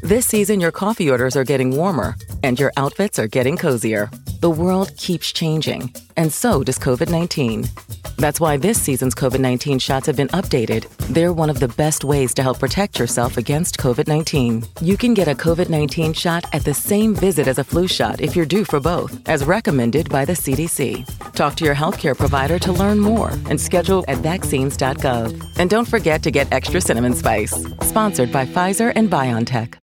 This season, your coffee orders are getting warmer, and your outfits are getting cozier. The world keeps changing, and so does COVID-19. That's why this season's COVID-19 shots have been updated. They're one of the best ways to help protect yourself against COVID-19. You can get a COVID-19 shot at the same visit as a flu shot if you're due for both, as recommended by the CDC. Talk to your healthcare provider to learn more and schedule at vaccines.gov. And don't forget to get extra cinnamon spice. Sponsored by Pfizer and BioNTech.